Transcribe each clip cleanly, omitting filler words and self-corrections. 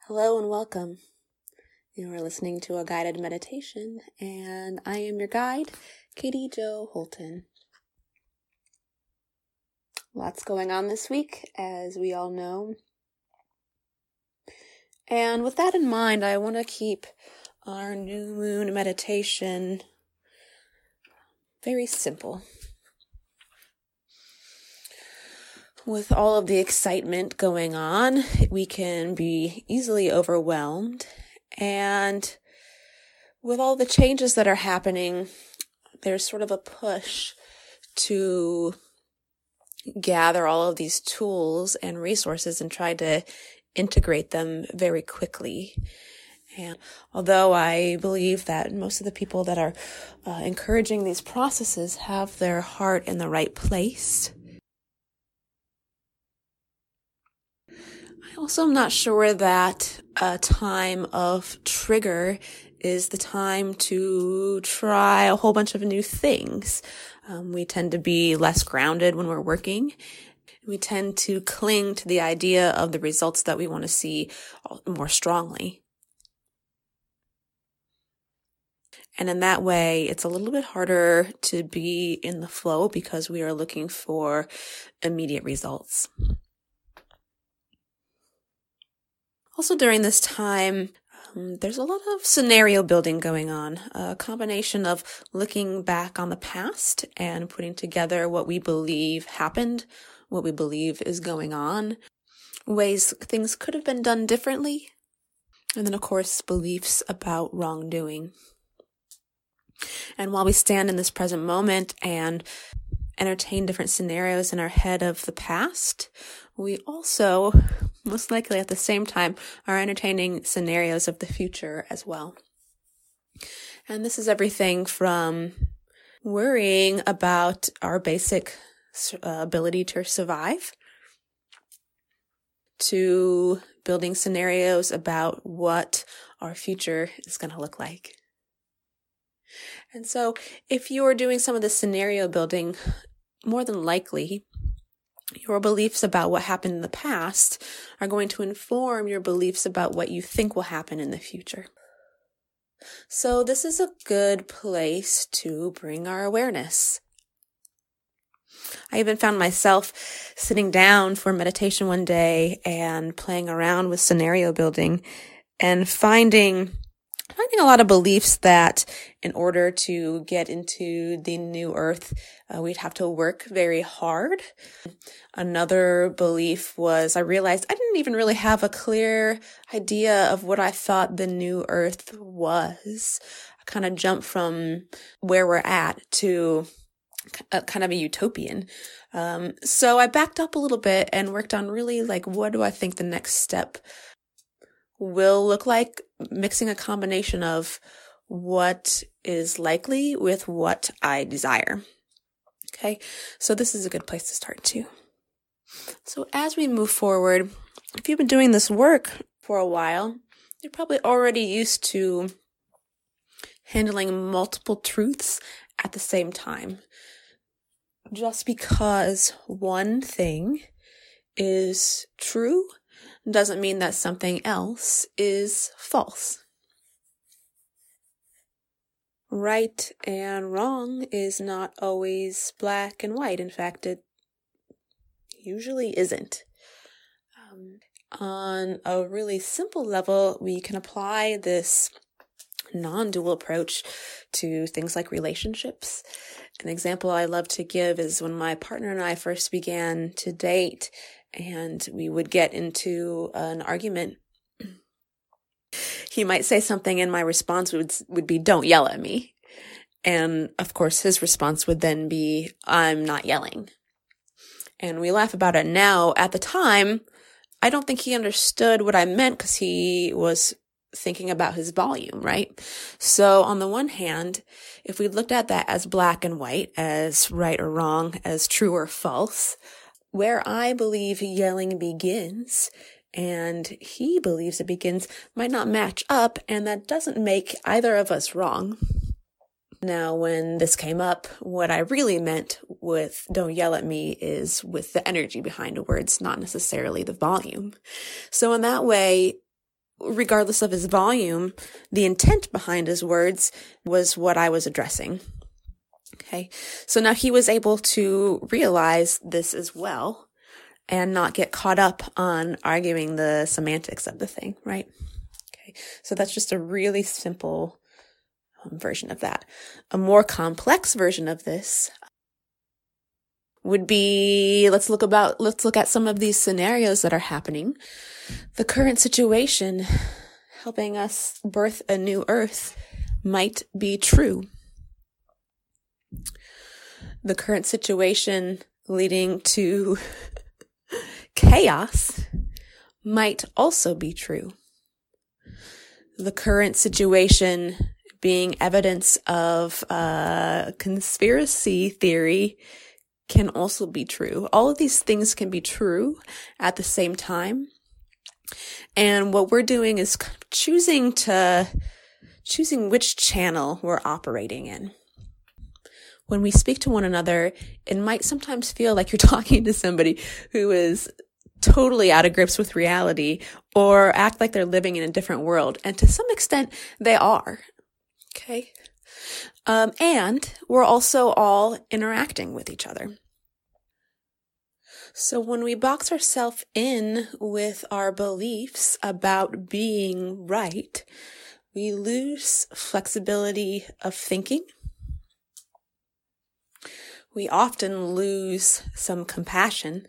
Hello and welcome. You are listening to a guided meditation, and I am your guide, Katie Jo Holton. Lots going on this week, as we all know. And with that in mind, I want to keep our new moon meditation very simple. With all of the excitement going on, we can be easily overwhelmed. And with all the changes that are happening, there's sort of a push to gather all of these tools and resources and try to integrate them very quickly. And although I believe that most of the people that are encouraging these processes have their heart in the right place, I also am not sure that a time of trigger is the time to try a whole bunch of new things. We tend to be less grounded when we're working. We tend to cling to the idea of the results that we want to see more strongly. And in that way, it's a little bit harder to be in the flow because we are looking for immediate results. Also during this time, there's a lot of scenario building going on, a combination of looking back on the past and putting together what we believe happened, what we believe is going on, ways things could have been done differently, and then of course beliefs about wrongdoing. And while we stand in this present moment and entertain different scenarios in our head of the past, we also, most likely at the same time, are entertaining scenarios of the future as well. And this is everything from worrying about our basic ability to survive to building scenarios about what our future is going to look like. And so if you're doing some of the scenario building, more than likely, your beliefs about what happened in the past are going to inform your beliefs about what you think will happen in the future. So this is a good place to bring our awareness. I even found myself sitting down for meditation one day and playing around with scenario building and finding a lot of beliefs that in order to get into the new earth, we'd have to work very hard. Another belief was I realized I didn't even really have a clear idea of what I thought the new earth was. I kind of jumped from where we're at to kind of a utopian. So I backed up a little bit and worked on really what do I think the next step will look like, mixing a combination of what is likely with what I desire. Okay, so this is a good place to start too. So as we move forward, if you've been doing this work for a while, you're probably already used to handling multiple truths at the same time. Just because one thing is true doesn't mean that something else is false. Right and wrong is not always black and white. In fact, it usually isn't. On a really simple level, we can apply this non-dual approach to things like relationships. An example I love to give is when my partner and I first began to date, and we would get into an argument. He might say something and my response would be, "Don't yell at me." And of course his response would then be, "I'm not yelling." And we laugh about it now. At the time, I don't think he understood what I meant because he was thinking about his volume, right? So on the one hand, if we looked at that as black and white, as right or wrong, as true or false, where I believe yelling begins and he believes it begins might not match up, and that doesn't make either of us wrong. Now, when this came up, what I really meant with "don't yell at me" is with the energy behind the words, not necessarily the volume. So in that way, regardless of his volume, the intent behind his words was what I was addressing. Okay, so now he was able to realize this as well and not get caught up on arguing the semantics of the thing, right? Okay, so that's just a really simple version of that. A more complex version of this would be, let's look at some of these scenarios that are happening. The current situation helping us birth a new earth might be true. The current situation leading to chaos might also be true. The current situation being evidence of conspiracy theory can also be true. All of these things can be true at the same time. And what we're doing is choosing which channel we're operating in. When we speak to one another, it might sometimes feel like you're talking to somebody who is totally out of grips with reality or act like they're living in a different world. And to some extent, they are. Okay. And we're also all interacting with each other. So when we box ourselves in with our beliefs about being right, we lose flexibility of thinking. We often lose some compassion.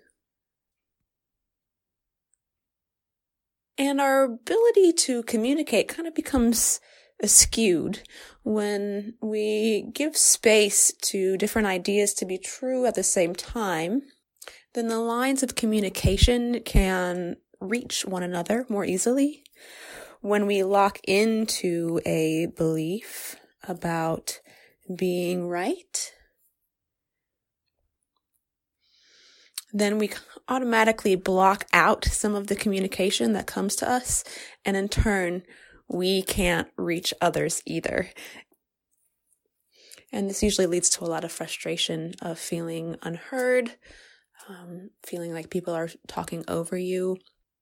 And our ability to communicate kind of becomes skewed when we give space to different ideas to be true at the same time. Then the lines of communication can reach one another more easily. When we lock into a belief about being right, then we automatically block out some of the communication that comes to us, and in turn, we can't reach others either. And this usually leads to a lot of frustration of feeling unheard, feeling like people are talking over you.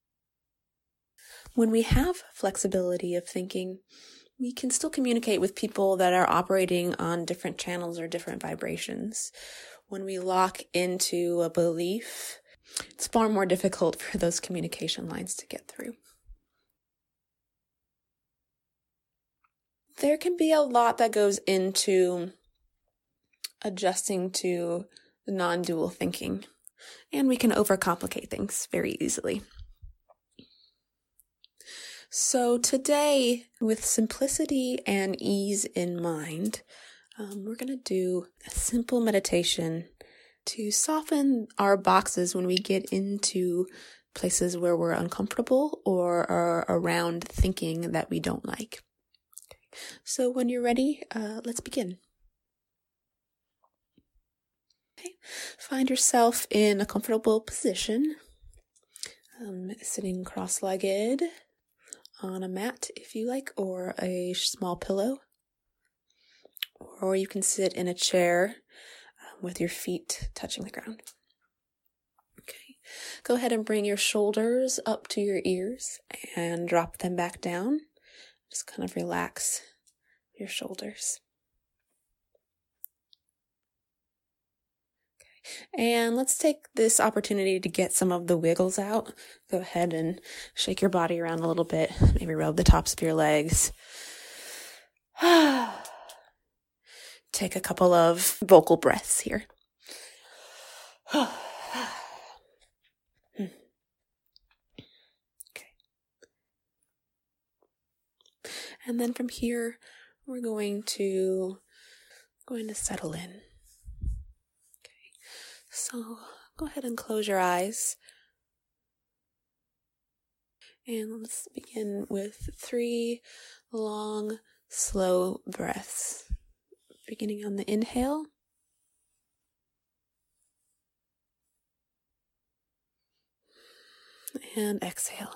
When we have flexibility of thinking, we can still communicate with people that are operating on different channels or different vibrations. When we lock into a belief, it's far more difficult for those communication lines to get through. There can be a lot that goes into adjusting to non-dual thinking, and we can overcomplicate things very easily. So today, with simplicity and ease in mind, we're going to do a simple meditation to soften our boxes when we get into places where we're uncomfortable or are around thinking that we don't like. So when you're ready, let's begin. Okay. Find yourself in a comfortable position, sitting cross-legged on a mat if you like, or a small pillow. Or you can sit in a chair with your feet touching the ground. Okay. Go ahead and bring your shoulders up to your ears and drop them back down. Just kind of relax your shoulders. Okay. And let's take this opportunity to get some of the wiggles out. Go ahead and shake your body around a little bit. Maybe rub the tops of your legs. Take a couple of vocal breaths here. Okay. And then from here, we're going to settle in. Okay. So go ahead and close your eyes. And let's begin with 3 long, slow breaths. Beginning on the inhale. And exhale.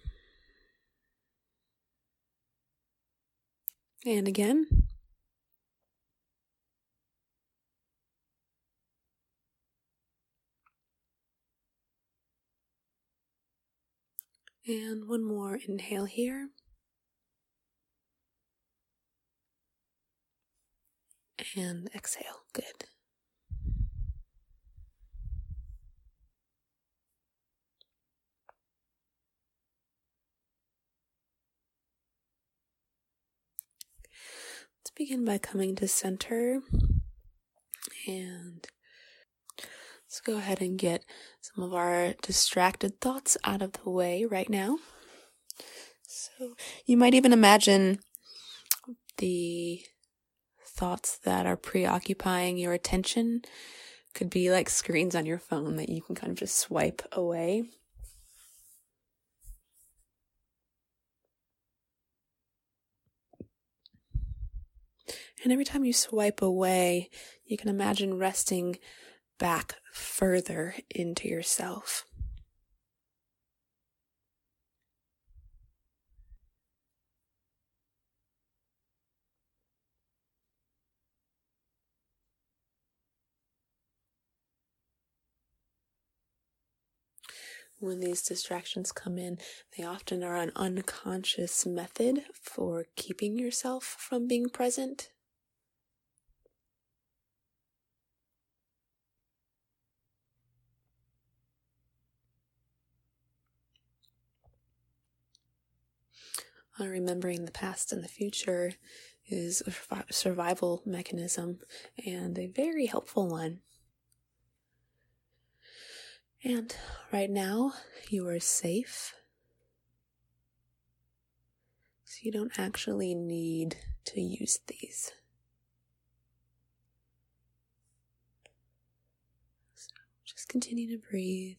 And again. And one more inhale here. And exhale. Good. Let's begin by coming to center, and let's go ahead and get some of our distracted thoughts out of the way right now. So you might even imagine the thoughts that are preoccupying your attention could be like screens on your phone that you can kind of just swipe away. And every time you swipe away, you can imagine resting back further into yourself. When these distractions come in, they often are an unconscious method for keeping yourself from being present. Remembering the past and the future is a survival mechanism, and a very helpful one. And right now, you are safe. So you don't actually need to use these. So just continue to breathe.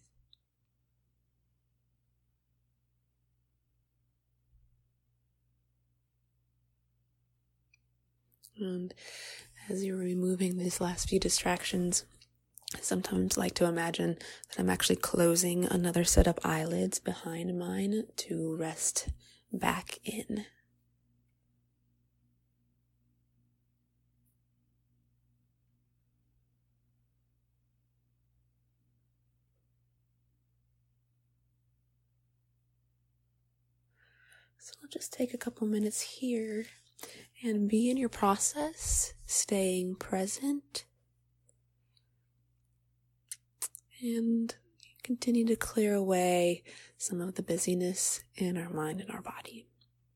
And as you're removing these last few distractions, I sometimes like to imagine that I'm actually closing another set of eyelids behind mine to rest back in. So I'll just take a couple minutes here and be in your process, staying present, and continue to clear away some of the busyness in our mind and our body.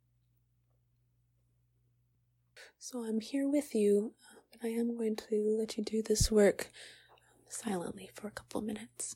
So I'm here with you, but I am going to let you do this work silently for a couple minutes.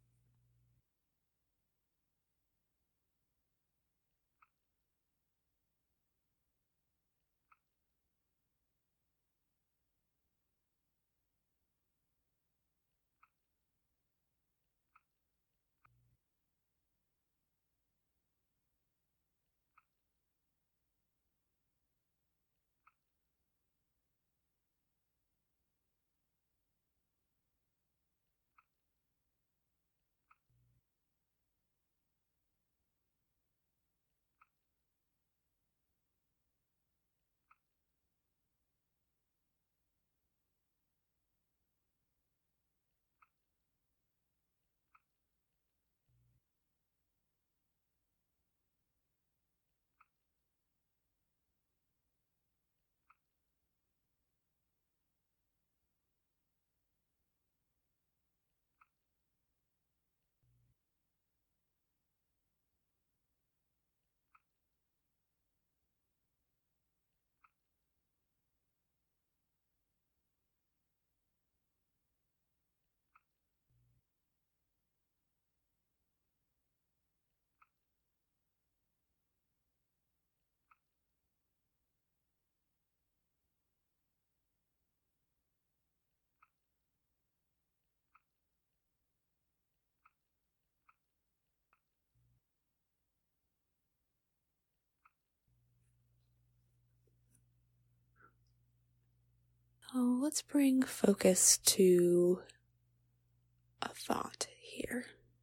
So let's bring focus to a thought here.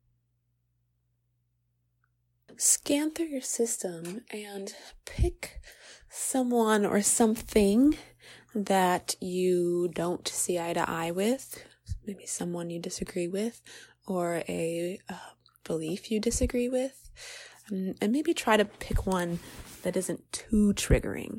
Scan through your system and pick someone or something that you don't see eye to eye with, maybe someone you disagree with, or a belief you disagree with. And maybe try to pick one that isn't too triggering.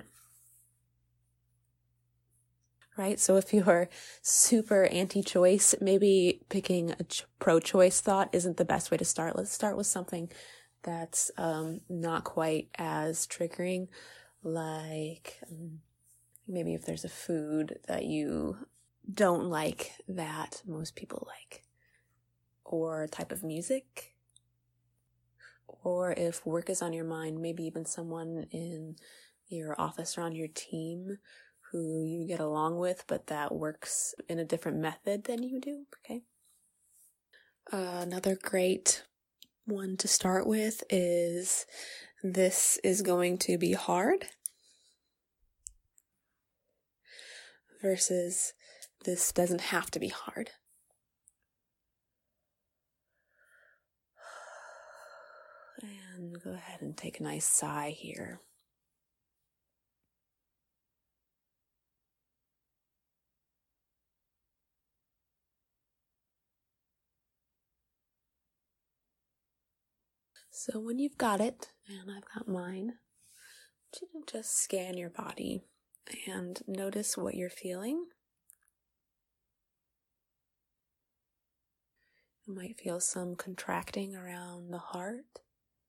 Right? So if you're super anti-choice, maybe picking a pro-choice thought isn't the best way to start. Let's start with something that's not quite as triggering, like maybe if there's a food that you don't like that most people like, or a type of music, or if work is on your mind, maybe even someone in your office or on your team who you get along with, but that works in a different method than you do. Okay. Another great one to start with is, this is going to be hard, versus this doesn't have to be hard. And go ahead and take a nice sigh here. So when you've got it, and I've got mine, I want you to just scan your body and notice what you're feeling. You might feel some contracting around the heart.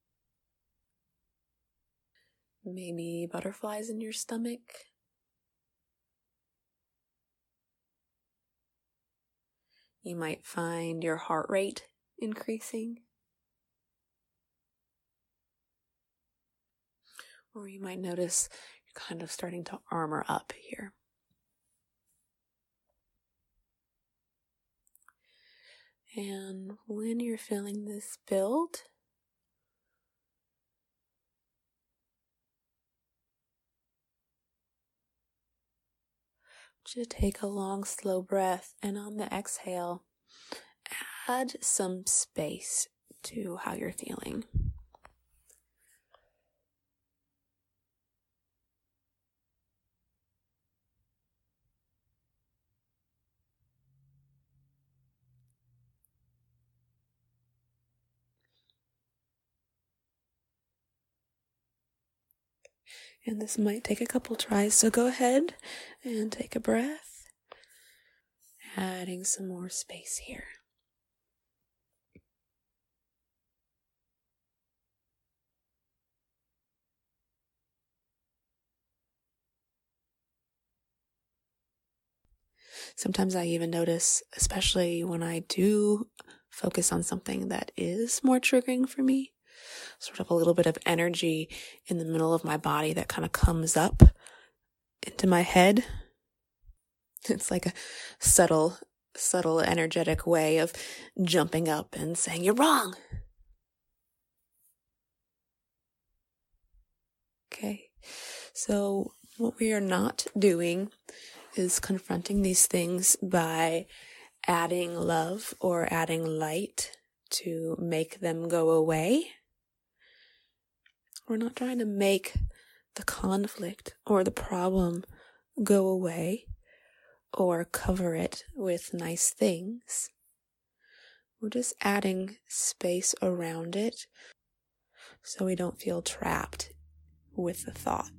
Maybe butterflies in your stomach. You might find your heart rate increasing. Or you might notice you're kind of starting to armor up here. And when you're feeling this build, I want you to take a long, slow breath, and on the exhale, add some space to how you're feeling. And this might take a couple tries, so go ahead and take a breath, adding some more space here. Sometimes I even notice, especially when I do focus on something that is more triggering for me, sort of a little bit of energy in the middle of my body that kind of comes up into my head. It's like a subtle, energetic way of jumping up and saying, "You're wrong." Okay. So what we are not doing is confronting these things by adding love or adding light to make them go away. We're not trying to make the conflict or the problem go away or cover it with nice things. We're just adding space around it so we don't feel trapped with the thought.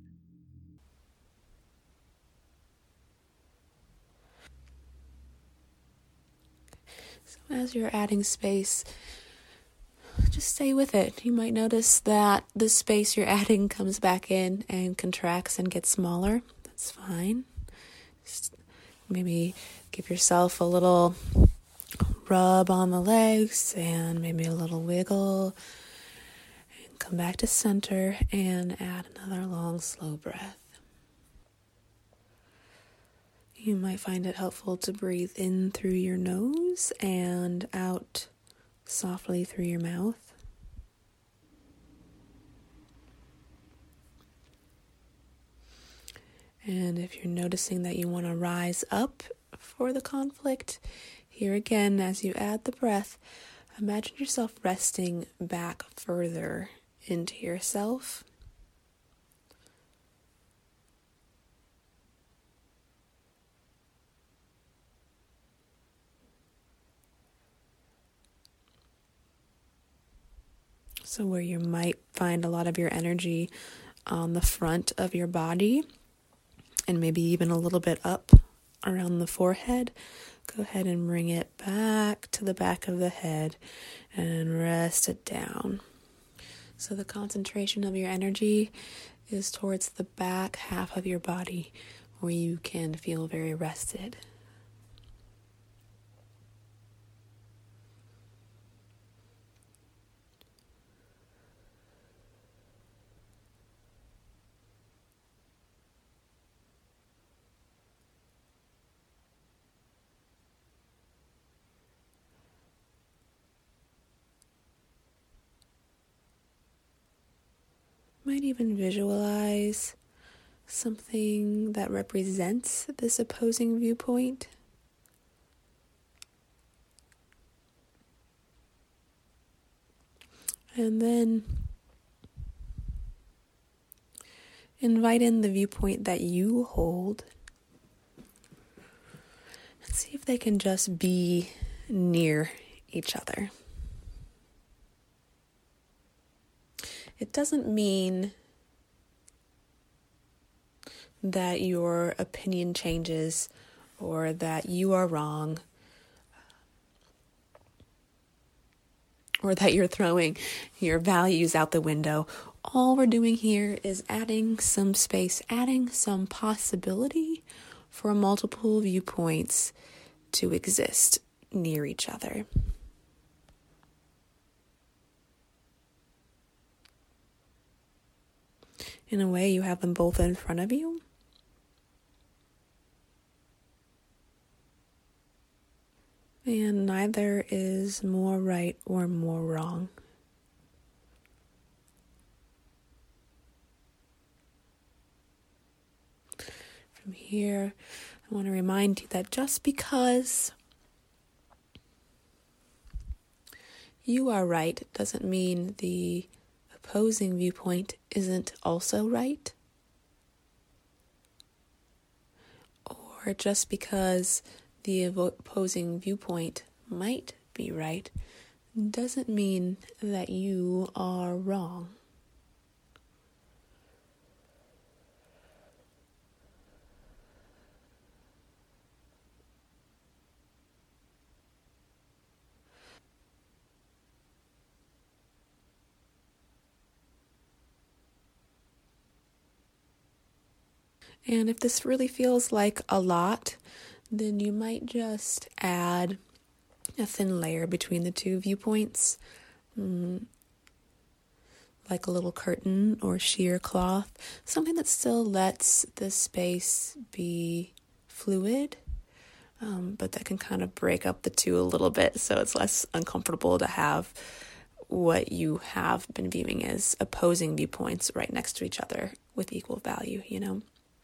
So as you're adding space, just stay with it. You might notice that the space you're adding comes back in and contracts and gets smaller. That's fine. Just maybe give yourself a little rub on the legs and maybe a little wiggle. And come back to center and add another long, slow breath. You might find it helpful to breathe in through your nose and out softly through your mouth. And if you're noticing that you want to rise up for the conflict, here again, as you add the breath, imagine yourself resting back further into yourself. So where you might find a lot of your energy on the front of your body and maybe even a little bit up around the forehead, go ahead and bring it back to the back of the head and rest it down. So the concentration of your energy is towards the back half of your body where you can feel very rested. Might even visualize something that represents this opposing viewpoint. And then invite in the viewpoint that you hold and see if they can just be near each other. It doesn't mean that your opinion changes or that you are wrong or that you're throwing your values out the window. All we're doing here is adding some space, adding some possibility for multiple viewpoints to exist near each other. In a way, you have them both in front of you. And neither is more right or more wrong. From here, I want to remind you that just because you are right doesn't mean the opposing viewpoint isn't also right. Or just because the opposing viewpoint might be right doesn't mean that you are wrong. And if this really feels like a lot, then you might just add a thin layer between the two viewpoints, like a little curtain or sheer cloth, something that still lets the space be fluid, but that can kind of break up the two a little bit so it's less uncomfortable to have what you have been viewing as opposing viewpoints right next to each other with equal value, you know?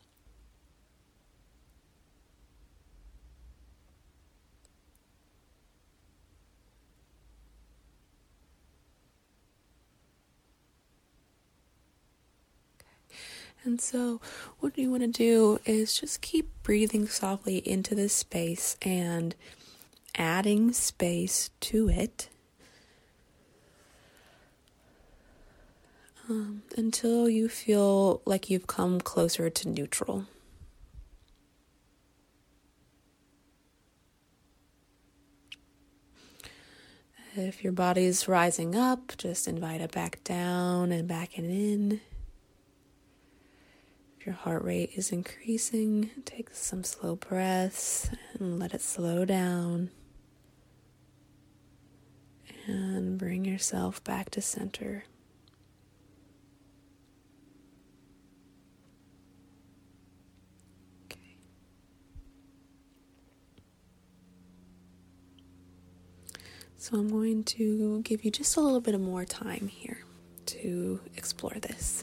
And so what you want to do is just keep breathing softly into this space and adding space to it until you feel like you've come closer to neutral. If your body's rising up, just invite it back down and back and in. Your heart rate is increasing, take some slow breaths and let it slow down. And bring yourself back to center. Okay. So I'm going to give you just a little bit of more time here to explore this.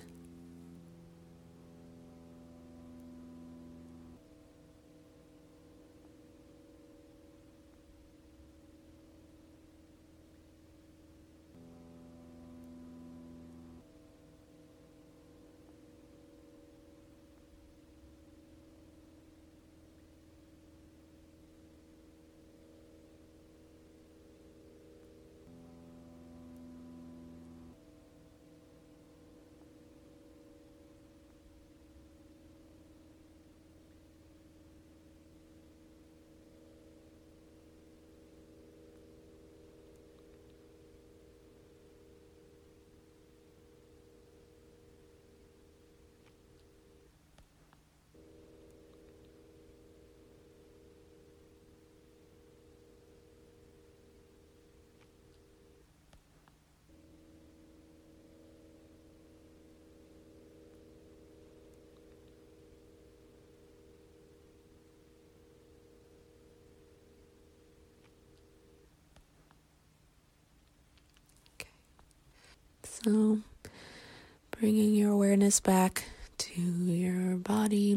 So bringing your awareness back to your body.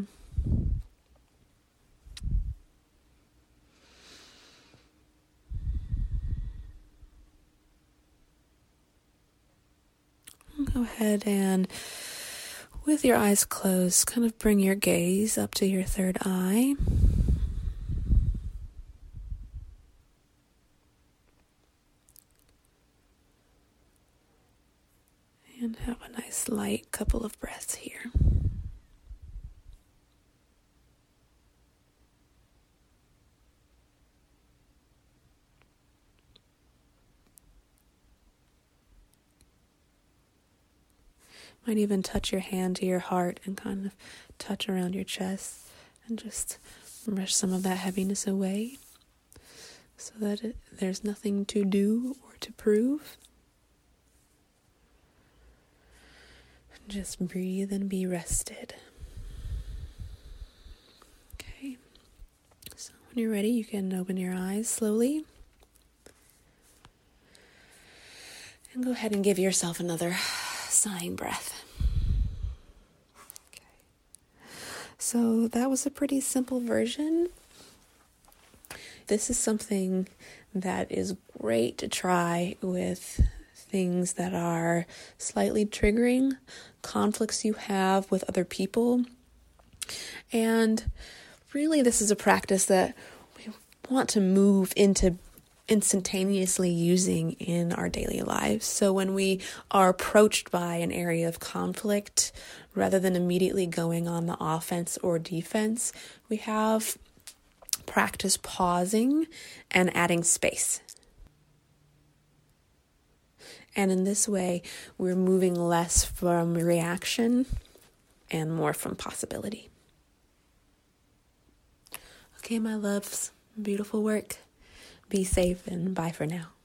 Go ahead and, with your eyes closed, kind of bring your gaze up to your third eye. And have a nice light couple of breaths here. Might even touch your hand to your heart and kind of touch around your chest and just brush some of that heaviness away so that there's nothing to do or to prove. Just breathe and be rested. Okay. So when you're ready, you can open your eyes slowly. And go ahead and give yourself another sighing breath. Okay. So that was a pretty simple version. This is something that is great to try with things that are slightly triggering, conflicts you have with other people. And really, this is a practice that we want to move into instantaneously using in our daily lives. So when we are approached by an area of conflict, rather than immediately going on the offense or defense, we have practice pausing and adding space. And in this way, we're moving less from reaction and more from possibility. Okay, my loves, beautiful work. Be safe and bye for now.